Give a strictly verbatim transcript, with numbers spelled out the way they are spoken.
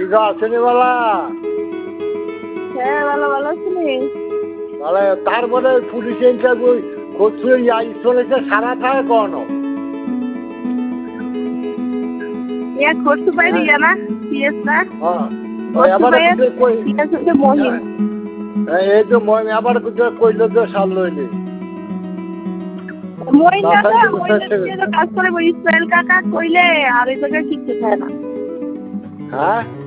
ঠিক আছে বলা হ্যাঁ ভালো ভালো আছিনি তাহলে তারপরে পুলিশ ইন্টারভিউ করছে চলেছে সারা থাকে কোন ইয়া করতে পারি না পিএস না হ্যাঁ আবার কই পিএস হচ্ছে মহিন এই যে মহিন আবার কইলো যে সাল লইলে মহিন না মহিন কাজ করে ইসরায়েল কাকা কইলে আর এই জায়গায় ঠিক থাকে না হ্যাঁ